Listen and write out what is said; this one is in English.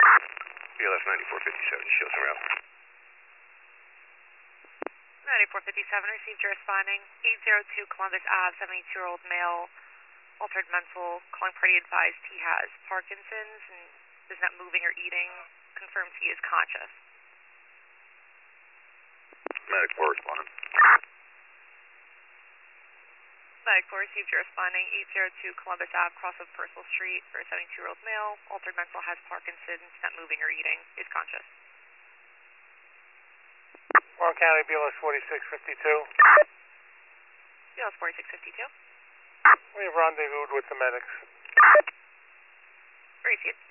BLS 9457, shows around. 9457, received your responding. 802 Columbus Ave, 72-year-old male, altered mental, calling party advised he has Parkinson's and is not moving or eating, confirms he is conscious. Medic 4 responding. Medic 4 received your responding. 802 Columbus Ave, cross of Purcell Street for a 72-year-old male, altered mental, has Parkinson's, not moving or eating, is conscious. Warren County, BLS 4652. BLS 4652. We have rendezvoused with the medics. Received.